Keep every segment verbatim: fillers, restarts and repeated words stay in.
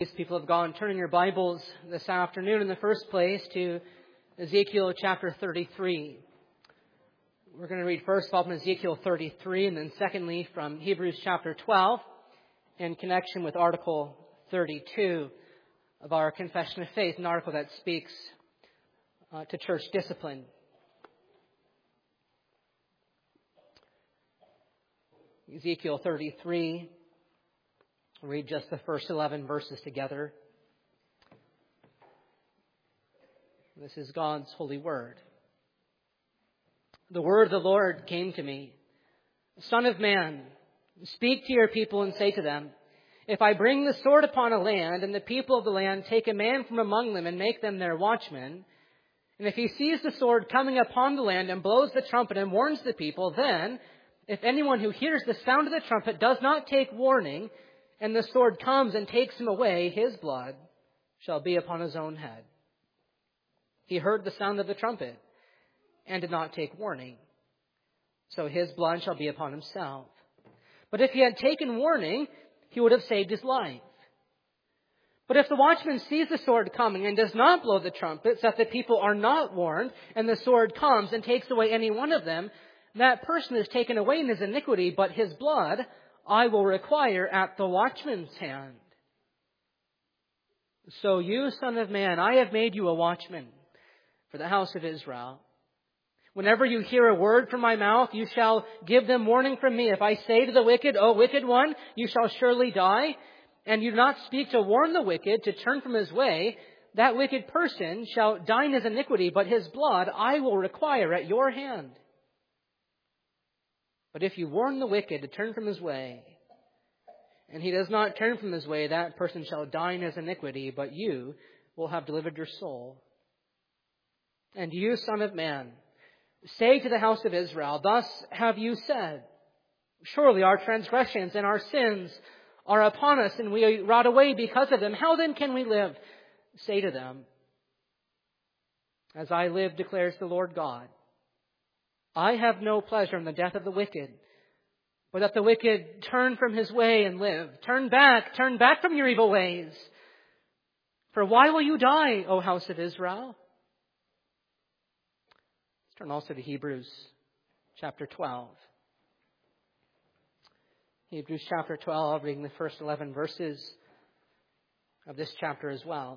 People of God, turn in your Bibles this afternoon in the first place to Ezekiel chapter thirty-three. We're going to read first of all from Ezekiel thirty-three and then secondly from Hebrews chapter twelve in connection with article thirty-two of our Confession of Faith, an article that speaks uh, to church discipline. Ezekiel thirty-three. We'll read just the first eleven verses together. This is God's holy word. The word of the Lord came to me. Son of man, speak to your people and say to them, if I bring the sword upon a land, and the people of the land take a man from among them and make them their watchmen, and if he sees the sword coming upon the land and blows the trumpet and warns the people, then, if anyone who hears the sound of the trumpet does not take warning, and the sword comes and takes him away, his blood shall be upon his own head. He heard the sound of the trumpet and did not take warning, so his blood shall be upon himself. But if he had taken warning, he would have saved his life. But if the watchman sees the sword coming and does not blow the trumpet, so that the people are not warned, and the sword comes and takes away any one of them, that person is taken away in his iniquity, but his blood I will require at the watchman's hand. So you, son of man, I have made you a watchman for the house of Israel. Whenever you hear a word from my mouth, you shall give them warning from me. If I say to the wicked, O wicked one, you shall surely die, and you do not speak to warn the wicked to turn from his way, that wicked person shall die in his iniquity, but his blood I will require at your hand. But if you warn the wicked to turn from his way, and he does not turn from his way, that person shall die in his iniquity, but you will have delivered your soul. And you, son of man, say to the house of Israel, thus have you said, surely our transgressions and our sins are upon us, and we rot away because of them. How then can we live? Say to them, as I live, declares the Lord God, I have no pleasure in the death of the wicked, but that the wicked turn from his way and live. Turn back, turn back from your evil ways. For why will you die, O house of Israel? Let's turn also to Hebrews chapter twelve. Hebrews chapter twelve, reading the first eleven verses of this chapter as well.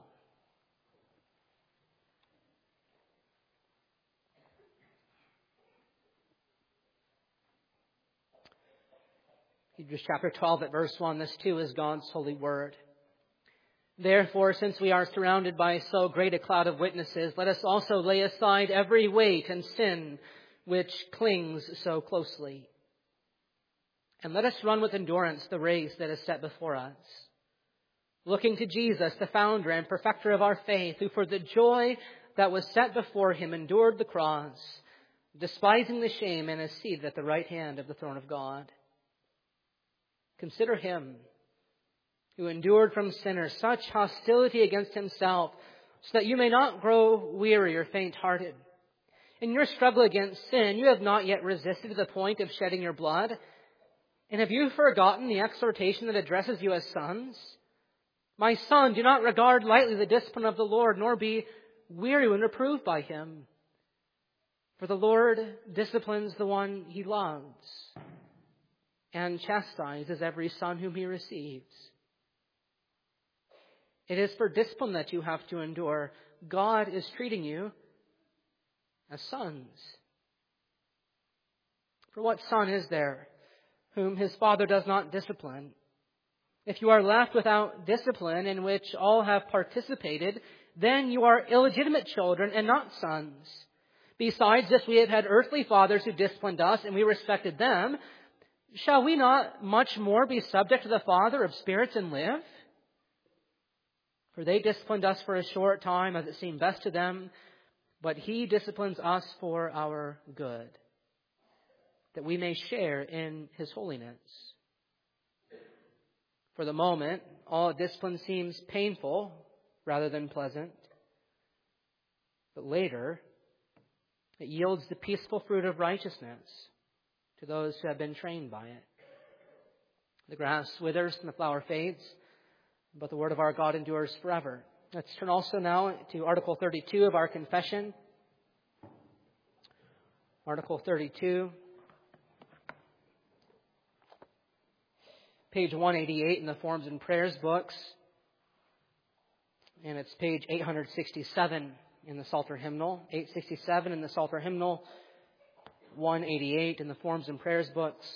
Hebrews chapter twelve at verse one, this too is God's holy word. Therefore, since we are surrounded by so great a cloud of witnesses, let us also lay aside every weight and sin which clings so closely. And let us run with endurance the race that is set before us, looking to Jesus, the founder and perfecter of our faith, who for the joy that was set before him endured the cross, despising the shame, and is seated at the right hand of the throne of God. Consider him who endured from sinners such hostility against himself, so that you may not grow weary or faint-hearted. In your struggle against sin, you have not yet resisted to the point of shedding your blood. And have you forgotten the exhortation that addresses you as sons? My son, do not regard lightly the discipline of the Lord, nor be weary when reproved by him. For the Lord disciplines the one he loves, and chastises every son whom he receives. It is for discipline that you have to endure. God is treating you as sons. For what son is there whom his father does not discipline? If you are left without discipline in which all have participated, then you are illegitimate children and not sons. Besides this, we have had earthly fathers who disciplined us, and we respected them. Shall we not much more be subject to the Father of spirits and live? For they disciplined us for a short time as it seemed best to them, but he disciplines us for our good, that we may share in his holiness. For the moment, all discipline seems painful rather than pleasant, but later it yields the peaceful fruit of righteousness to those who have been trained by it. The grass withers and the flower fades, but the word of our God endures forever. Let's turn also now to Article thirty-two of our confession. Article thirty-two, page one eighty-eight in the Forms and Prayers books, and it's page eight hundred sixty-seven in the Psalter Hymnal, eight sixty-seven in the Psalter Hymnal, one eighty-eight in the Forms and Prayers books.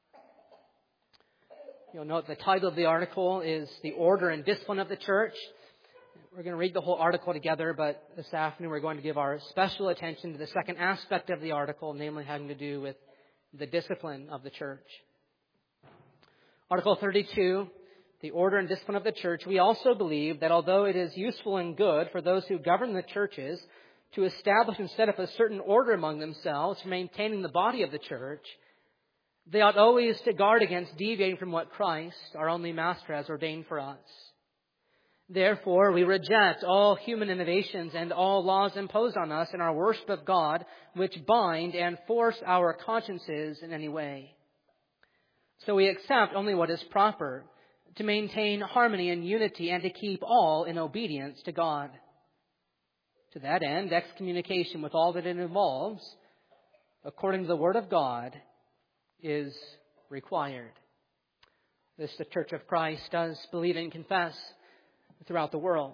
You'll note the title of the article is The Order and Discipline of the Church. We're going to read the whole article together, but this afternoon we're going to give our special attention to the second aspect of the article, namely having to do with the discipline of the church. Article thirty-two, The Order and Discipline of the Church. We also believe that although it is useful and good for those who govern the churches to establish and set up a certain order among themselves for maintaining the body of the church, they ought always to guard against deviating from what Christ, our only Master, has ordained for us. Therefore, we reject all human innovations and all laws imposed on us in our worship of God, which bind and force our consciences in any way. So we accept only what is proper, to maintain harmony and unity, and to keep all in obedience to God. To that end, excommunication with all that it involves, according to the Word of God, is required. This the Church of Christ does believe and confess throughout the world.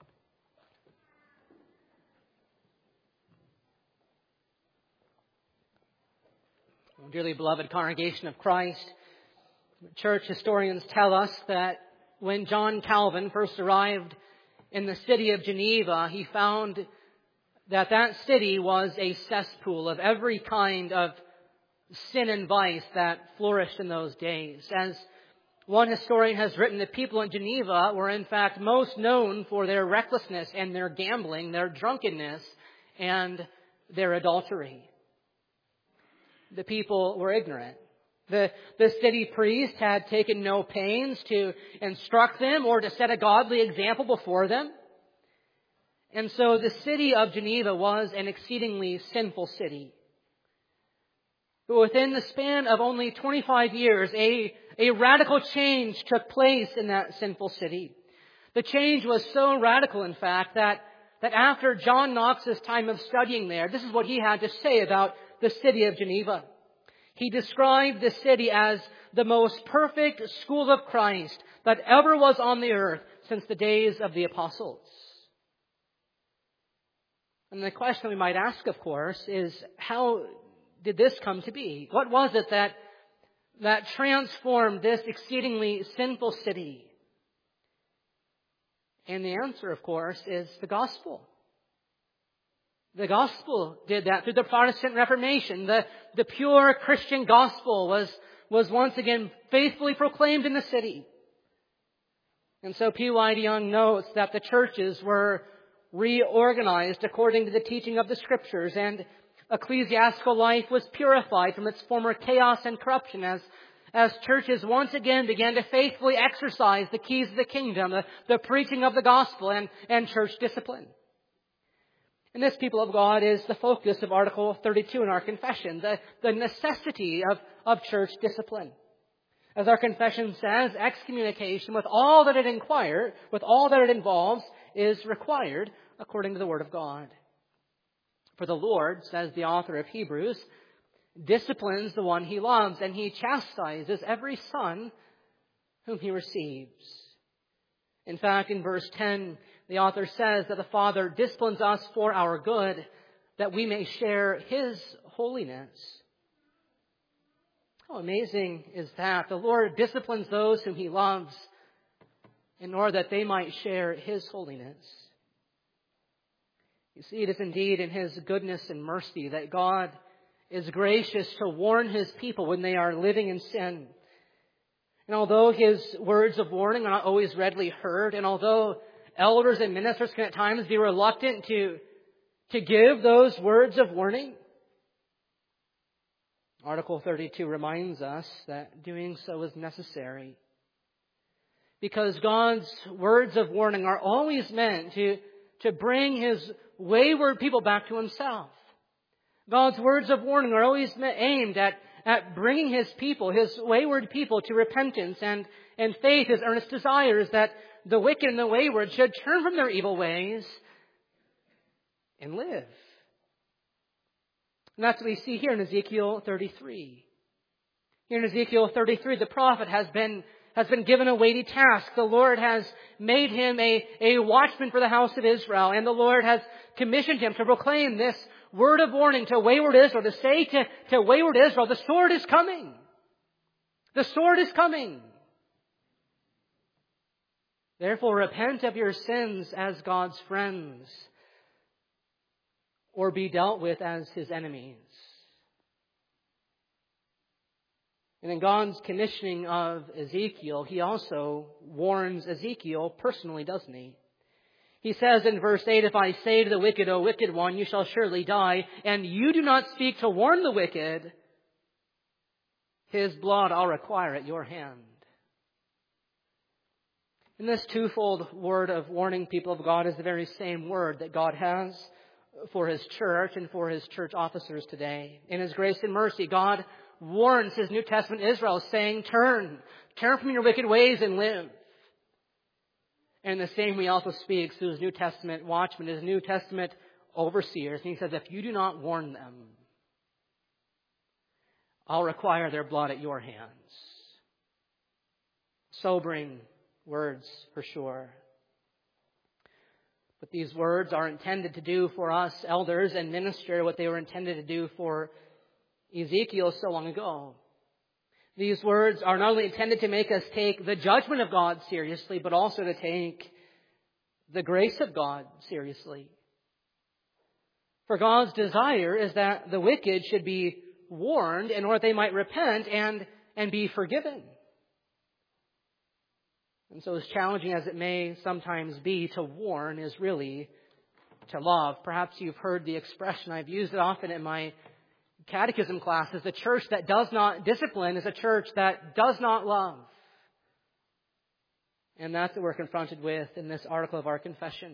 Dearly beloved congregation of Christ, church historians tell us that when John Calvin first arrived in the city of Geneva, he found that that city was a cesspool of every kind of sin and vice that flourished in those days. As one historian has written, the people in Geneva were in fact most known for their recklessness and their gambling, their drunkenness, and their adultery. The people were ignorant. The, the city priest had taken no pains to instruct them or to set a godly example before them. And so the city of Geneva was an exceedingly sinful city. But within the span of only twenty-five years, a, a radical change took place in that sinful city. The change was so radical, in fact, that, that after John Knox's time of studying there, this is what he had to say about the city of Geneva. He described the city as the most perfect school of Christ that ever was on the earth since the days of the apostles. And the question we might ask, of course, is how did this come to be? What was it that, that transformed this exceedingly sinful city? And the answer, of course, is the gospel. The gospel did that through the Protestant Reformation. The, the pure Christian gospel was, was once again faithfully proclaimed in the city. And so P. White Young notes that the churches were reorganized according to the teaching of the Scriptures, and ecclesiastical life was purified from its former chaos and corruption as, as churches once again began to faithfully exercise the keys of the kingdom, the, the preaching of the gospel, and, and church discipline. And this, people of God, is the focus of Article thirty-two in our confession, the, the necessity of, of church discipline. As our confession says, excommunication with all that it inquires, with all that it involves, is required according to the Word of God. For the Lord, says the author of Hebrews, disciplines the one He loves, and He chastises every son whom He receives. In fact, in verse ten, the author says that the Father disciplines us for our good, that we may share His holiness. How amazing is that? The Lord disciplines those whom He loves in order that they might share His holiness. You see, it is indeed in His goodness and mercy that God is gracious to warn His people when they are living in sin. And although His words of warning are not always readily heard, and although elders and ministers can at times be reluctant to, to give those words of warning, Article thirty-two reminds us that doing so is necessary. Because God's words of warning are always meant to, to bring His wayward people back to Himself. God's words of warning are always aimed at, at bringing His people, His wayward people, to repentance and, and faith, His earnest desires that, the wicked and the wayward should turn from their evil ways and live. And that's what we see here in Ezekiel thirty-three. Here in Ezekiel thirty-three, the prophet has been has been given a weighty task. The Lord has made him a, a watchman for the house of Israel, and the Lord has commissioned him to proclaim this word of warning to wayward Israel, to say to, to wayward Israel, the sword is coming. The sword is coming. Therefore, repent of your sins as God's friends, or be dealt with as his enemies. And in God's commissioning of Ezekiel, he also warns Ezekiel personally, doesn't he? He says in verse eight, if I say to the wicked, O wicked one, you shall surely die, and you do not speak to warn the wicked, his blood I'll require at your hand. And this twofold word of warning, people of God, is the very same word that God has for his church and for his church officers today. In his grace and mercy, God warns his New Testament Israel, saying, turn, turn from your wicked ways and live. And the same he also speaks to his New Testament watchmen, his New Testament overseers. And he says, if you do not warn them, I'll require their blood at your hands. Sobering words for sure. But these words are intended to do for us elders and minister what they were intended to do for Ezekiel so long ago. These words are not only intended to make us take the judgment of God seriously, but also to take the grace of God seriously. For God's desire is that the wicked should be warned in order that they might repent and, and be forgiven. And so as challenging as it may sometimes be to warn is really to love. Perhaps you've heard the expression, I've used it often in my catechism classes, the church that does not discipline is a church that does not love. And that's what we're confronted with in this article of our confession.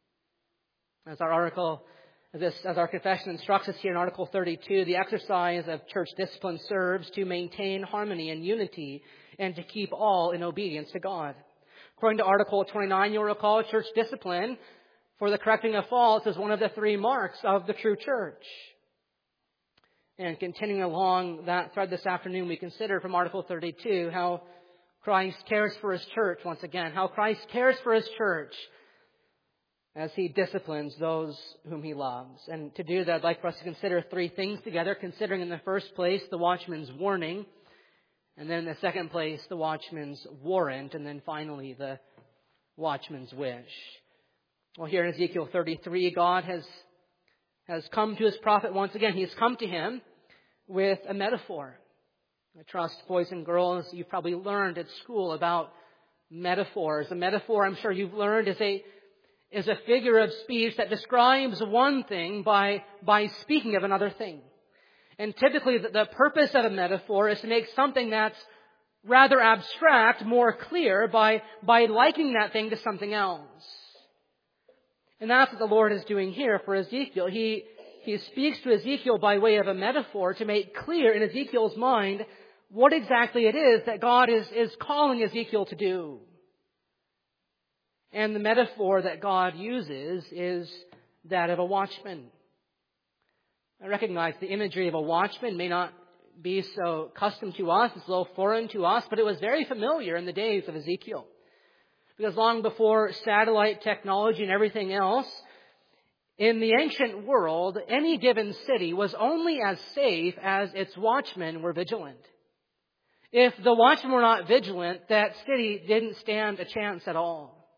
As our article, as, this, as our confession instructs us here in Article thirty-two, the exercise of church discipline serves to maintain harmony and unity and to keep all in obedience to God. According to Article twenty-nine, you'll recall church discipline for the correcting of faults is one of the three marks of the true church. And continuing along that thread this afternoon, we consider from Article thirty-two how Christ cares for his church once again, how Christ cares for his church as he disciplines those whom he loves. And to do that, I'd like for us to consider three things together, considering in the first place the watchman's warning, and then in the second place the watchman's warrant, and then finally the watchman's wish. Well, here in Ezekiel thirty-three, God has, has come to his prophet once again. He has come to him with a metaphor. I trust, boys and girls, you've probably learned at school about metaphors. A metaphor, I'm sure you've learned, is a is a figure of speech that describes one thing by by speaking of another thing. And typically, the, the purpose of a metaphor is to make something that's rather abstract more clear by by likening that thing to something else. And that's what the Lord is doing here for Ezekiel. He he speaks to Ezekiel by way of a metaphor to make clear in Ezekiel's mind what exactly it is that God is, is calling Ezekiel to do. And the metaphor that God uses is that of a watchman. I recognize the imagery of a watchman may not be so custom to us, it's a little foreign to us, but it was very familiar in the days of Ezekiel. Because long before satellite technology and everything else, in the ancient world, any given city was only as safe as its watchmen were vigilant. If the watchmen were not vigilant, that city didn't stand a chance at all.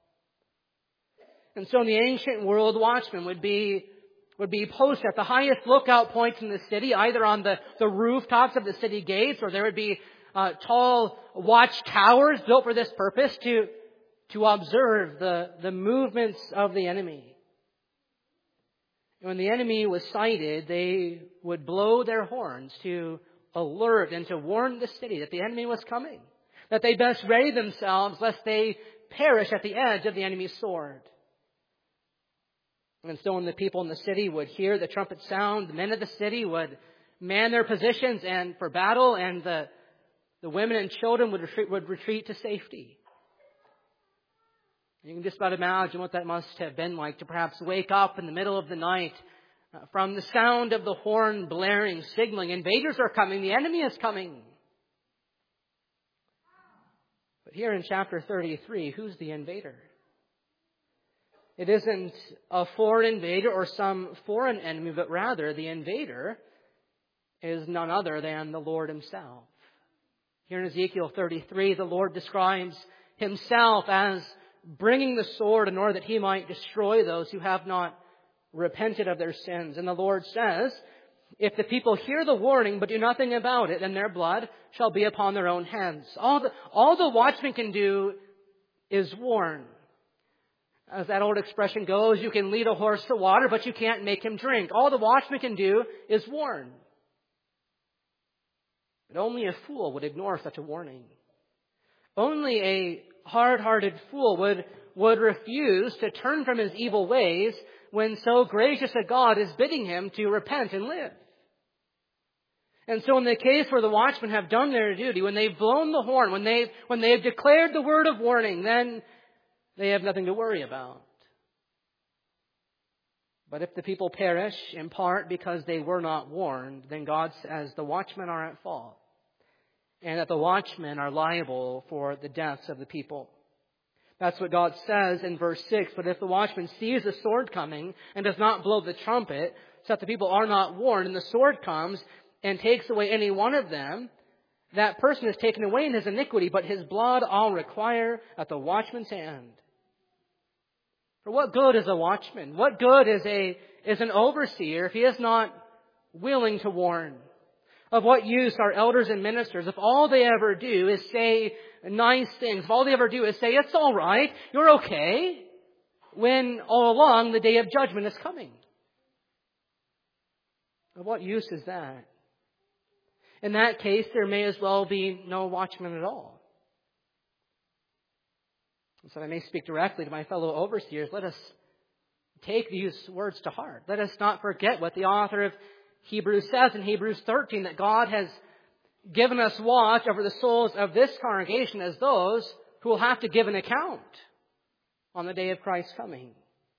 And so in the ancient world, watchmen would be would be posted at the highest lookout points in the city, either on the, the rooftops of the city gates, or there would be uh, tall watch towers built for this purpose to, to observe the, the movements of the enemy. And when the enemy was sighted, they would blow their horns to alert and to warn the city that the enemy was coming, that they best ready themselves lest they perish at the edge of the enemy's sword. And so when the people in the city would hear the trumpet sound, the men of the city would man their positions and for battle, and the, the women and children would retreat, would retreat to safety. You can just about imagine what that must have been like to perhaps wake up in the middle of the night uh, from the sound of the horn blaring, signaling, invaders are coming, the enemy is coming. But here in chapter thirty-three, who's the invader? It isn't a foreign invader or some foreign enemy, but rather the invader is none other than the Lord Himself. Here in Ezekiel thirty-three, the Lord describes Himself as bringing the sword in order that He might destroy those who have not repented of their sins. And the Lord says, if the people hear the warning but do nothing about it, then their blood shall be upon their own heads. All the, all the watchman can do is warn. As that old expression goes, you can lead a horse to water, but you can't make him drink. All the watchman can do is warn. But only a fool would ignore such a warning. Only a hard-hearted fool would, would refuse to turn from his evil ways when so gracious a God is bidding him to repent and live. And so in the case where the watchmen have done their duty, when they've blown the horn, when they've, when they've declared the word of warning, then they have nothing to worry about. But if the people perish in part because they were not warned, then God says the watchmen are at fault, and that the watchmen are liable for the deaths of the people. That's what God says in verse six. But if the watchman sees the sword coming and does not blow the trumpet, so that the people are not warned, and the sword comes and takes away any one of them, that person is taken away in his iniquity, but his blood I'll require at the watchman's hand. For what good is a watchman? What good is a is an overseer if he is not willing to warn? Of what use are elders and ministers if all they ever do is say nice things, if all they ever do is say, it's all right, you're okay, when all along the day of judgment is coming? Of what use is that? In that case, there may as well be no watchman at all. So I may speak directly to my fellow overseers. Let us take these words to heart. Let us not forget what the author of Hebrews says in Hebrews thirteen, that God has given us watch over the souls of this congregation as those who will have to give an account on the day of Christ's coming.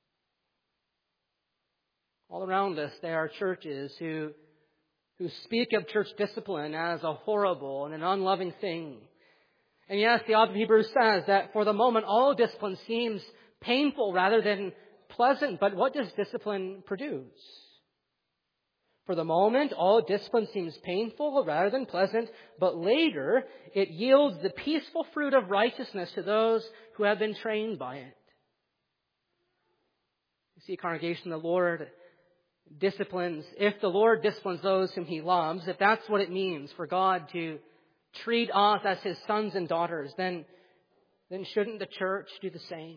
All around us there are churches who, who speak of church discipline as a horrible and an unloving thing. And yes, the author of Hebrews says that for the moment all discipline seems painful rather than pleasant. But what does discipline produce? For the moment, all discipline seems painful rather than pleasant, but later it yields the peaceful fruit of righteousness to those who have been trained by it. You see, congregation, the Lord disciplines, if the Lord disciplines those whom He loves, if that's what it means for God to treat us as His sons and daughters, then, then shouldn't the church do the same?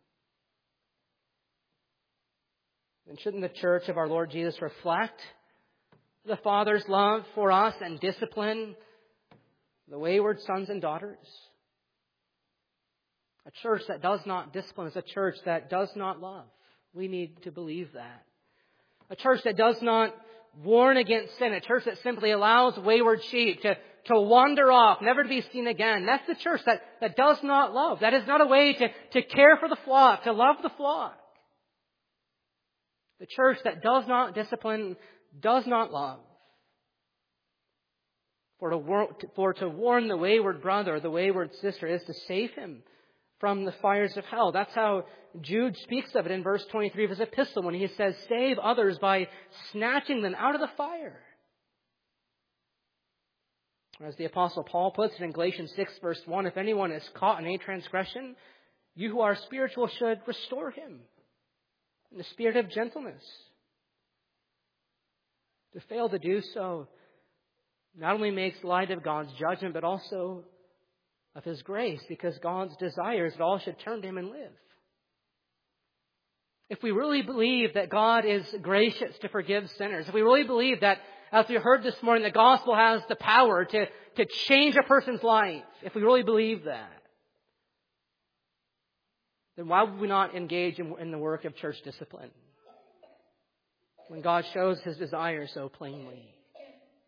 Then shouldn't the church of our Lord Jesus reflect the Father's love for us and discipline the wayward sons and daughters? A church that does not discipline is a church that does not love. We need to believe that. A church that does not warn against sin. A church that simply allows wayward sheep to, to wander off, never to be seen again. That's the church that, that does not love. That is not a way to, to care for the flock, to love the flock. The church that does not discipline does not love. For to, war- for to warn the wayward brother, the wayward sister, is to save him from the fires of hell. That's how Jude speaks of it in verse twenty-three of his epistle when he says, save others by snatching them out of the fire. As the Apostle Paul puts it in Galatians six verse one, if anyone is caught in any transgression, you who are spiritual should restore him in the spirit of gentleness. To fail to do so not only makes light of God's judgment, but also of His grace, because God's desire is that all should turn to Him and live. If we really believe that God is gracious to forgive sinners, if we really believe that, as we heard this morning, the gospel has the power to, to change a person's life, if we really believe that, then why would we not engage in, in the work of church discipline when God shows His desire so plainly?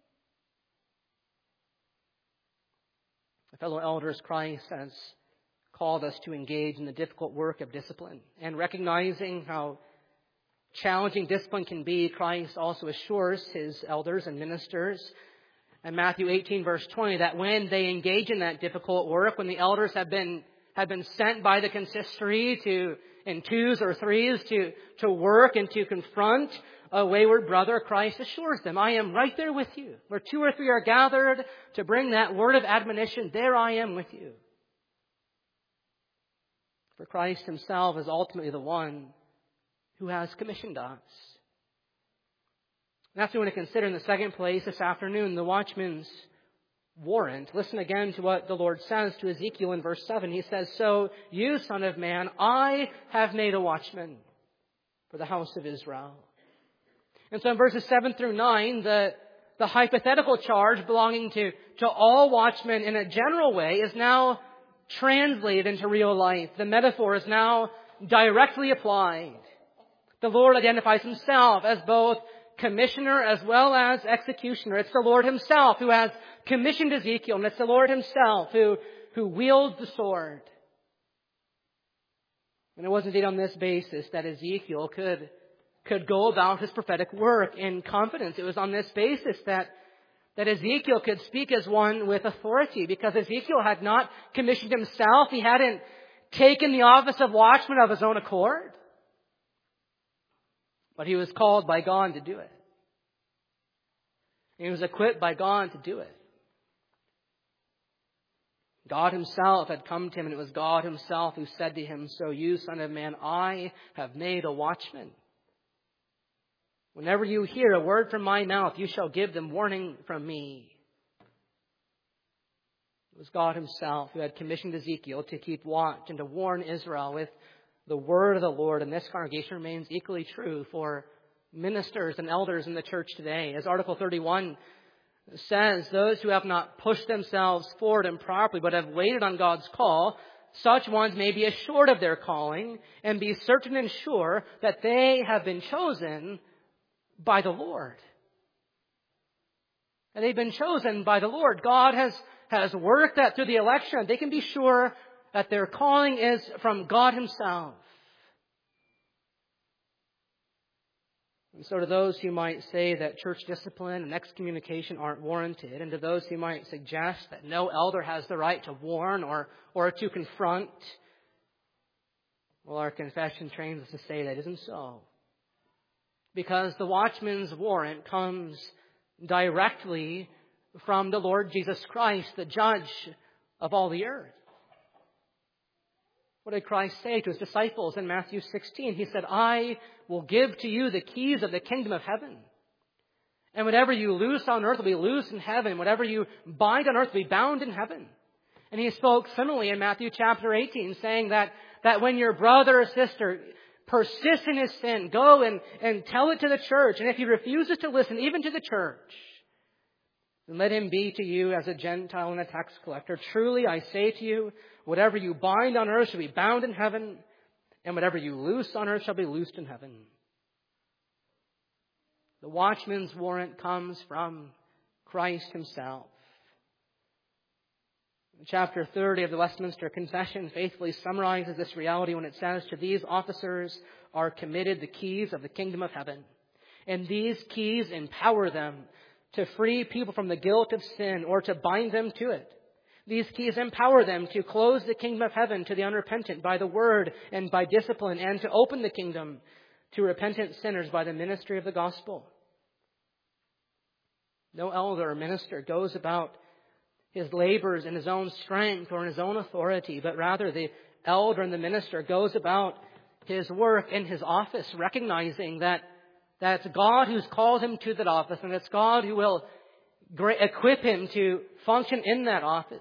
A fellow elders, Christ has called us to engage in the difficult work of discipline. And recognizing how challenging discipline can be, Christ also assures his elders and ministers in Matthew eighteen, verse twenty, that when they engage in that difficult work, when the elders have been have been sent by the consistory to in twos or threes to, to work and to confront a wayward brother, Christ assures them, I am right there with you. Where two or three are gathered to bring that word of admonition, there I am with you. For Christ himself is ultimately the one who has commissioned us. And that's what we want to consider in the second place this afternoon, the watchman's warrant. Listen again to what the Lord says to Ezekiel in verse seven. He says, so you, son of man, I have made a watchman for the house of Israel. And so in verses seven through nine, the, the hypothetical charge belonging to, to all watchmen in a general way is now translated into real life. The metaphor is now directly applied. The Lord identifies himself as both commissioner as well as executioner. It's the Lord himself who has commissioned Ezekiel, and it's the Lord himself who, who wields the sword. And it was indeed on this basis that Ezekiel could, could go about his prophetic work in confidence. It was on this basis that, that Ezekiel could speak as one with authority, because Ezekiel had not commissioned himself. He hadn't taken the office of watchman of his own accord. But he was called by God to do it. He was equipped by God to do it. God himself had come to him, and it was God himself who said to him, so you, son of man, I have made a watchman. Whenever you hear a word from my mouth, you shall give them warning from me. It was God himself who had commissioned Ezekiel to keep watch and to warn Israel with the word of the Lord. And this congregation remains equally true for ministers and elders in the church today. As Article thirty-one says, those who have not pushed themselves forward improperly but have waited on God's call, such ones may be assured of their calling and be certain and sure that they have been chosen by the Lord. And they've been chosen by the Lord. God has, has worked that through the election. They can be sure that their calling is from God himself. And so to those who might say that church discipline and excommunication aren't warranted, and to those who might suggest that no elder has the right to warn or, or to confront, well, our confession trains us to say that isn't so. Because the watchman's warrant comes directly from the Lord Jesus Christ, the judge of all the earth. What did Christ say to his disciples in Matthew sixteen? He said, I will give to you the keys of the kingdom of heaven. And whatever you loose on earth will be loose in heaven. Whatever you bind on earth will be bound in heaven. And he spoke similarly in Matthew chapter eighteen, saying that, that when your brother or sister persists in his sin, go and, and tell it to the church. And if he refuses to listen, even to the church, then let him be to you as a Gentile and a tax collector. Truly, I say to you, whatever you bind on earth shall be bound in heaven, and whatever you loose on earth shall be loosed in heaven. The watchman's warrant comes from Christ himself. Chapter thirty of the Westminster Confession faithfully summarizes this reality when it says, to these officers are committed the keys of the kingdom of heaven. And these keys empower them to free people from the guilt of sin or to bind them to it. These keys empower them to close the kingdom of heaven to the unrepentant by the word and by discipline, and to open the kingdom to repentant sinners by the ministry of the gospel. No elder or minister goes about his labors in his own strength or in his own authority, but rather the elder and the minister goes about his work in his office, recognizing that that's God who's called him to that office, and it's God who will equip him to function in that office.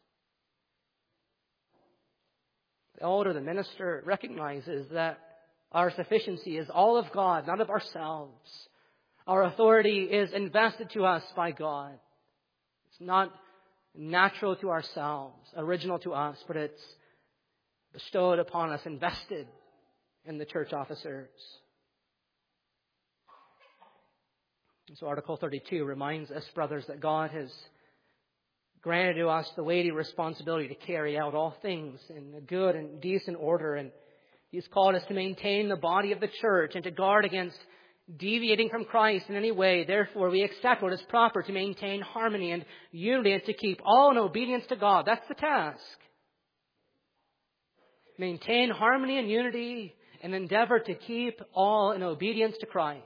The elder, the minister, recognizes that our sufficiency is all of God, not of ourselves. Our authority is invested to us by God. It's not natural to ourselves, original to us, but it's bestowed upon us, invested in the church officers. And so Article thirty-two reminds us, brothers, that God has granted to us the weighty responsibility to carry out all things in a good and decent order. And He's called us to maintain the body of the church and to guard against deviating from Christ in any way. Therefore, we accept what is proper to maintain harmony and unity and to keep all in obedience to God. That's the task. Maintain harmony and unity and endeavor to keep all in obedience to Christ.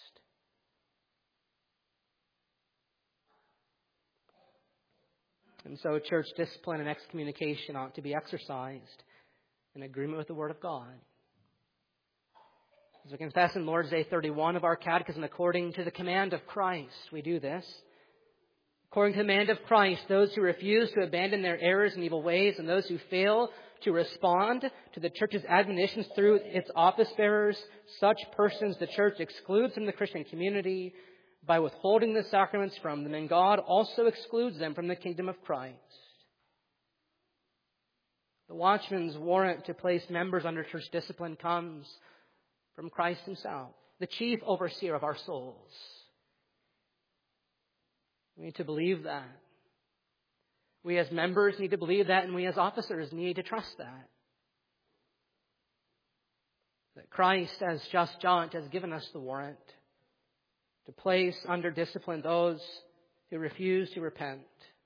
And so church discipline and excommunication ought to be exercised in agreement with the Word of God. As we confess in Lord's Day thirty-one of our Catechism, according to the command of Christ, we do this. According to the command of Christ, those who refuse to abandon their errors and evil ways, and those who fail to respond to the Church's admonitions through its office bearers, such persons the Church excludes from the Christian community by withholding the sacraments from them, and God also excludes them from the kingdom of Christ. The watchman's warrant to place members under church discipline comes from Christ Himself, the chief overseer of our souls. We need to believe that. We as members need to believe that, and we as officers need to trust that. That Christ, as just judge, has given us the warrant to place under discipline those who refuse to repent.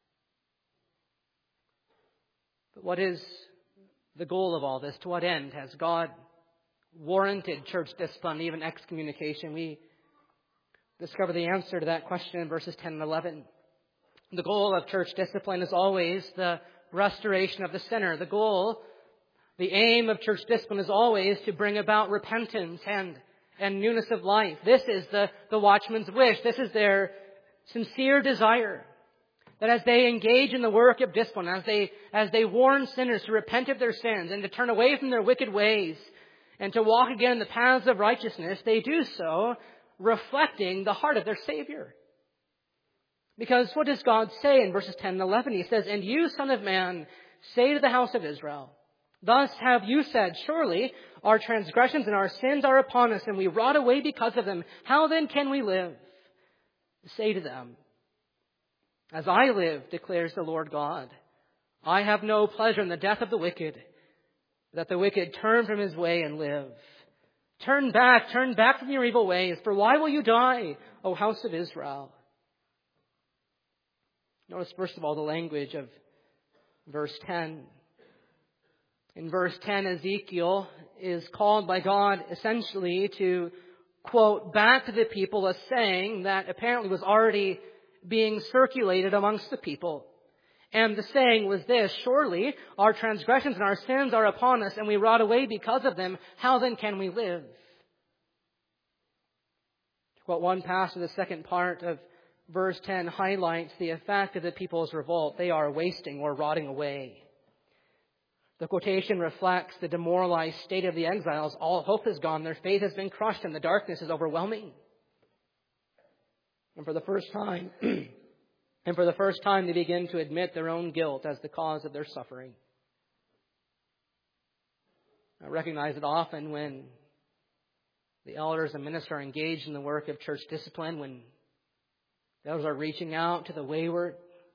But what is the goal of all this? To what end has God warranted church discipline, even excommunication? We discover the answer to that question in verses ten and eleven. The goal of church discipline is always the restoration of the sinner. The goal, the aim of church discipline is always to bring about repentance and, and newness of life. This is the, the watchman's wish. This is their sincere desire. That as they engage in the work of discipline, as they, as they warn sinners to repent of their sins and to turn away from their wicked ways and to walk again in the paths of righteousness, they do so reflecting the heart of their Savior. Because what does God say in verses ten and eleven? He says, "And you, Son of Man, say to the house of Israel, thus have you said, surely our transgressions and our sins are upon us, and we rot away because of them. How then can we live? Say to them, as I live, declares the Lord God, I have no pleasure in the death of the wicked, that the wicked turn from his way and live. Turn back, turn back from your evil ways, for why will you die, O house of Israel?" Notice, first of all, the language of verse ten. In verse ten, Ezekiel is called by God essentially to quote back to the people a saying that apparently was already being circulated amongst the people. And the saying was this: surely our transgressions and our sins are upon us, and we rot away because of them. How then can we live? To quote one pastor, the second part of verse ten highlights the effect of the people's revolt. They are wasting or rotting away. The quotation reflects the demoralized state of the exiles. All hope is gone. Their faith has been crushed, and the darkness is overwhelming. And for the first time, and for the first time, they begin to admit their own guilt as the cause of their suffering. I recognize it often when the elders and ministers are engaged in the work of church discipline, when those are reaching out to the wayward.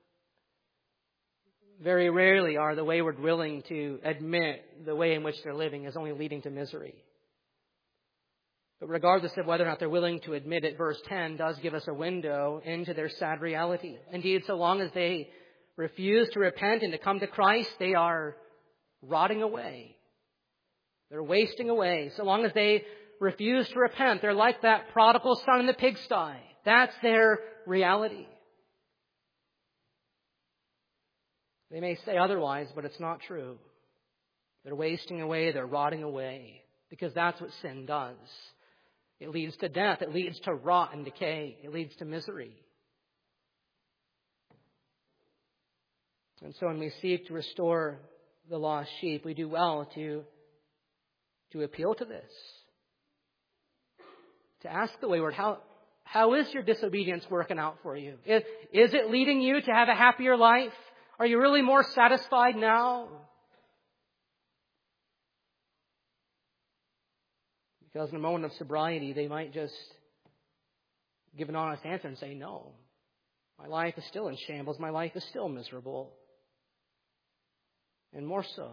Very rarely are the wayward willing to admit the way in which they're living is only leading to misery. But regardless of whether or not they're willing to admit it, verse ten does give us a window into their sad reality. Indeed, so long as they refuse to repent and to come to Christ, they are rotting away. They're wasting away. So long as they refuse to repent, they're like that prodigal son in the pigsty. That's their reality. They may say otherwise, but it's not true. They're wasting away, they're rotting away, because that's what sin does. It leads to death, it leads to rot and decay, it leads to misery. And so when we seek to restore the lost sheep, we do well to, to appeal to this. To ask the wayward, how, how is your disobedience working out for you? Is, is it leading you to have a happier life? Are you really more satisfied now? Because in a moment of sobriety, they might just give an honest answer and say, no, My life is still in shambles. My life is still miserable. And more so.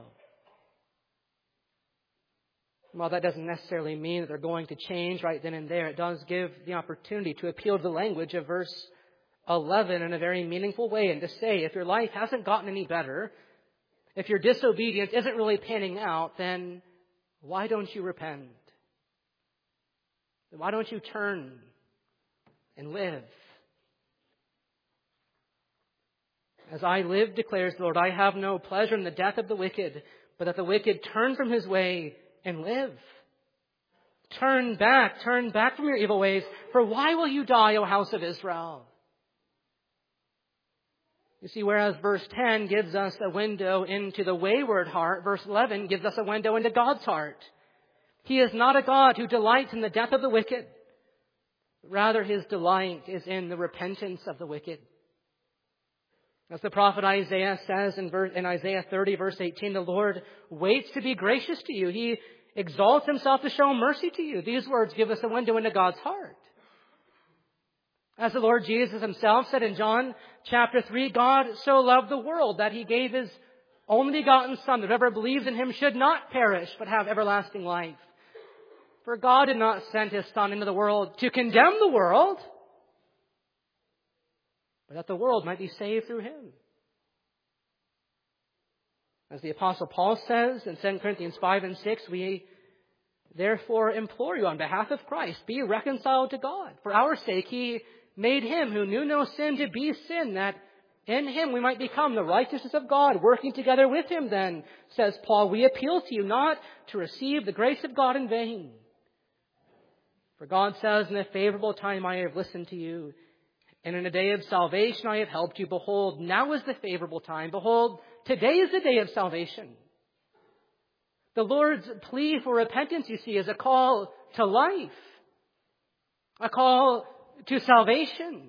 While that doesn't necessarily mean that they're going to change right then and there, it does give the opportunity to appeal to the language of verse eleven in a very meaningful way and to say, if your life hasn't gotten any better, if your disobedience isn't really panning out, then why don't you repent? Then why don't you turn and live? As I live, declares the Lord, I have no pleasure in the death of the wicked, but that the wicked turn from his way and live. Turn back, turn back from your evil ways, for why will you die, O house of Israel? You see, whereas verse ten gives us a window into the wayward heart, verse eleven gives us a window into God's heart. He is not a God who delights in the death of the wicked. Rather, his delight is in the repentance of the wicked. As the prophet Isaiah says in, verse, in Isaiah thirty, verse eighteen, the Lord waits to be gracious to you. He exalts himself to show mercy to you. These words give us a window into God's heart. As the Lord Jesus himself said in John chapter three, God so loved the world that he gave his only begotten Son, that whoever believes in him should not perish, but have everlasting life. For God did not send his Son into the world to condemn the world, but that the world might be saved through him. As the Apostle Paul says in Second Corinthians five and six, we therefore implore you on behalf of Christ, be reconciled to God. For our sake he made him who knew no sin to be sin, that in him we might become the righteousness of God. Working together with him then, says Paul, we appeal to you not to receive the grace of God in vain. For God says, in a favorable time I have listened to you, and in a day of salvation I have helped you. Behold, now is the favorable time. Behold, today is the day of salvation. The Lord's plea for repentance, you see, is a call to life. A call to salvation.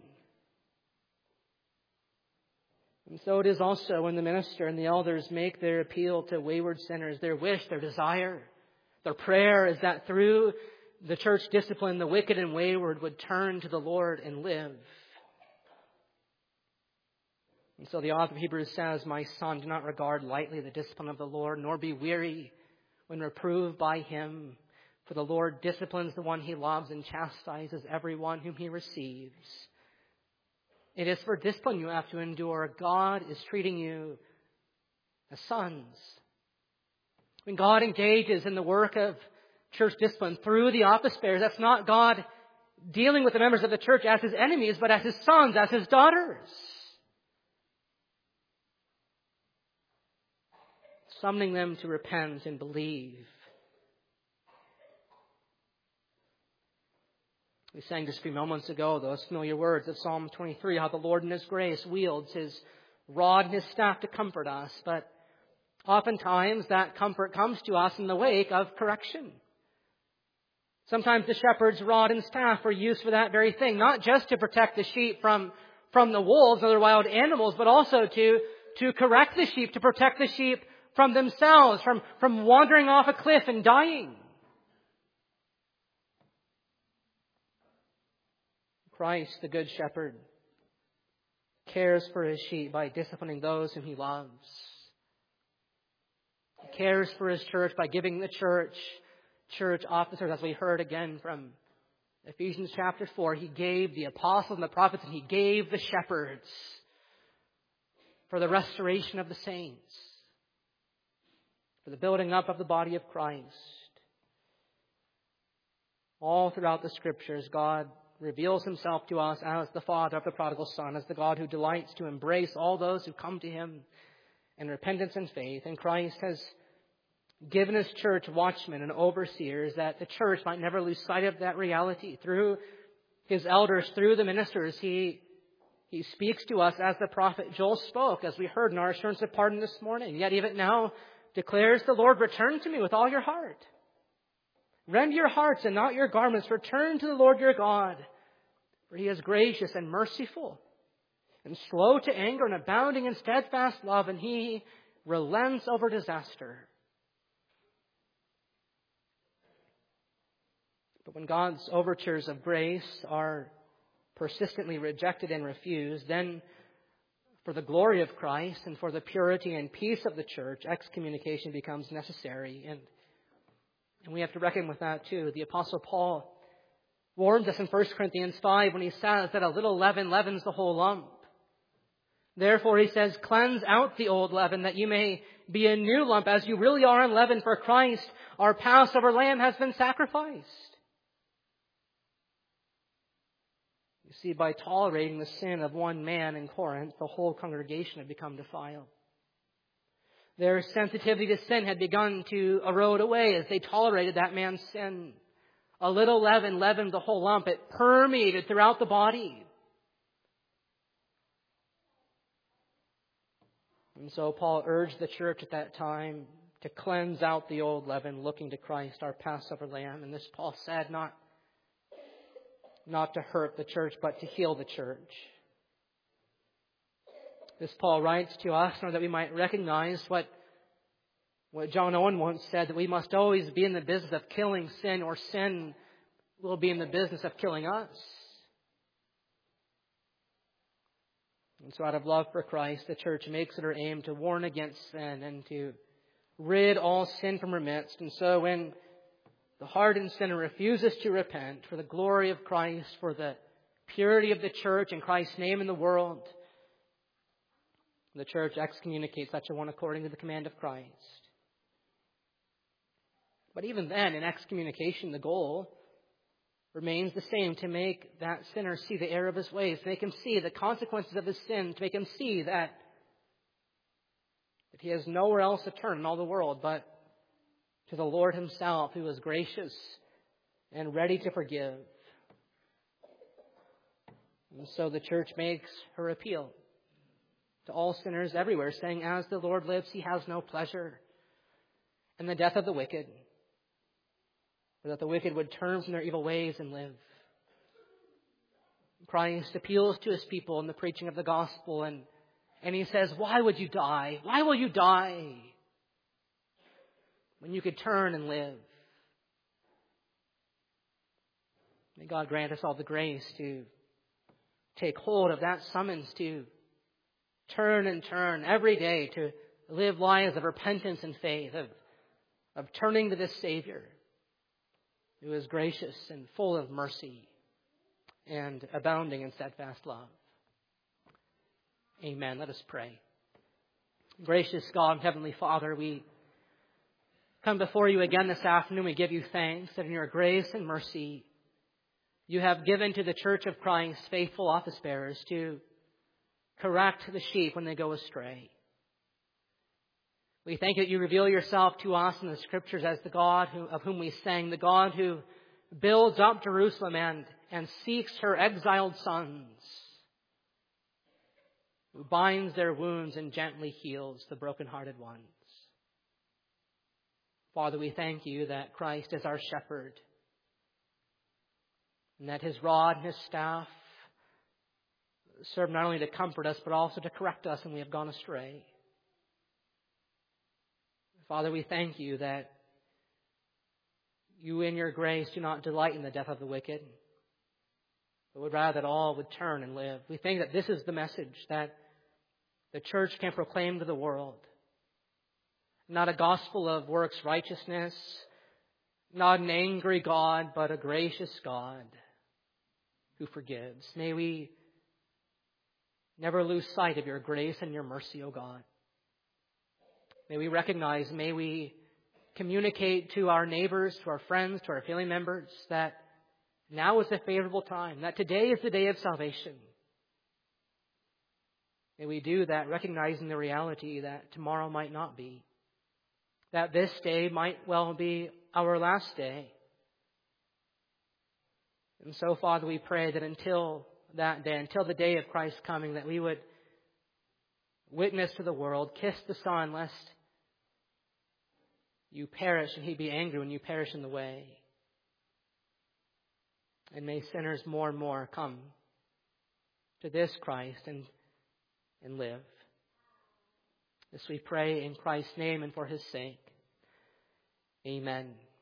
And so it is also when the minister and the elders make their appeal to wayward sinners. Their wish, their desire, their prayer is that through the church discipline, the wicked and wayward would turn to the Lord and live. And so the author of Hebrews says, my son, do not regard lightly the discipline of the Lord, nor be weary when reproved by him. For the Lord disciplines the one he loves and chastises everyone whom he receives. It is for discipline you have to endure. God is treating you as sons. When God engages in the work of church discipline through the office bearers, that's not God dealing with the members of the church as his enemies, but as his sons, as his daughters. Summoning them to repent and believe. We sang just a few moments ago those familiar words of Psalm twenty-three, how the Lord in his grace wields his rod and his staff to comfort us. But oftentimes that comfort comes to us in the wake of correction. Sometimes the shepherd's rod and staff are used for that very thing, not just to protect the sheep from, from the wolves and other wild animals, but also to, to correct the sheep, to protect the sheep from themselves, from, from wandering off a cliff and dying. Christ, the Good Shepherd, cares for his sheep by disciplining those whom he loves. He cares for his church by giving the church, church officers, as we heard again from Ephesians chapter four. He gave the apostles and the prophets, and he gave the shepherds for the restoration of the saints, for the building up of the body of Christ. All throughout the Scriptures, God reveals himself to us as the Father of the prodigal son, as the God who delights to embrace all those who come to him in repentance and faith. And Christ has given his church watchmen and overseers that the church might never lose sight of that reality. Through his elders, through the ministers, he, he speaks to us as the prophet Joel spoke, as we heard in our assurance of pardon this morning. Yet even now declares the Lord, return to me with all your heart. Rend your hearts and not your garments. Return to the Lord your God, for he is gracious and merciful, and slow to anger and abounding in steadfast love, and he relents over disaster. But when God's overtures of grace are persistently rejected and refused, then for the glory of Christ and for the purity and peace of the church, excommunication becomes necessary. And, and we have to reckon with that too. The Apostle Paul warns us in First Corinthians five when he says that a little leaven leavens the whole lump. Therefore, he says, cleanse out the old leaven that you may be a new lump as you really are unleavened, for Christ, our Passover lamb, has been sacrificed. You see, by tolerating the sin of one man in Corinth, the whole congregation had become defiled. Their sensitivity to sin had begun to erode away as they tolerated that man's sin. A little leaven leavened the whole lump. It permeated throughout the body. And so Paul urged the church at that time to cleanse out the old leaven, looking to Christ, our Passover lamb. And this Paul said not, not to hurt the church, but to heal the church. This Paul writes to us so that we might recognize what, what John Owen once said, that we must always be in the business of killing sin, or sin will be in the business of killing us. And so out of love for Christ, the church makes it her aim to warn against sin and to rid all sin from her midst. And so when the hardened sinner refuses to repent for the glory of Christ, for the purity of the church and Christ's name in the world, the church excommunicates such a one according to the command of Christ. But even then, in excommunication, the goal remains the same, to make that sinner see the error of his ways, to make him see the consequences of his sin, to make him see that, that he has nowhere else to turn in all the world but to the Lord himself, who is gracious and ready to forgive. And so the church makes her appeal to all sinners everywhere, saying, as the Lord lives, he has no pleasure in the death of the wicked, or that the wicked would turn from their evil ways and live. Christ appeals to his people in the preaching of the gospel, and, and he says, why would you die? Why will you die when you could turn and live? May God grant us all the grace to take hold of that summons to turn and turn every day, to live lives of repentance and faith, of, of turning to this Savior who is gracious and full of mercy and abounding in steadfast love. Amen. Let us pray. Gracious God, Heavenly Father, we come before you again this afternoon. We give you thanks that in your grace and mercy you have given to the Church of Christ faithful office bearers to correct the sheep when they go astray. We thank you that you reveal yourself to us in the Scriptures as the God who, of whom we sang, the God who builds up Jerusalem and, and seeks her exiled sons, who binds their wounds and gently heals the brokenhearted ones. Father, we thank you that Christ is our shepherd, and that his rod and his staff serve not only to comfort us, but also to correct us when we have gone astray. Father, we thank you that you in your grace do not delight in the death of the wicked, but would rather that all would turn and live. We think that this is the message that the church can proclaim to the world. Not a gospel of works righteousness, not an angry God, but a gracious God who forgives. May we never lose sight of your grace and your mercy, O God. May we recognize, may we communicate to our neighbors, to our friends, to our family members that now is a favorable time, that today is the day of salvation. May we do that recognizing the reality that tomorrow might not be, that this day might well be our last day. And so, Father, we pray that until that day, until the day of Christ's coming, that we would witness to the world, kiss the Son, lest you perish and he be angry when you perish in the way. And may sinners more and more come to this Christ and, and live. This we pray in Christ's name and for his sake. Amen.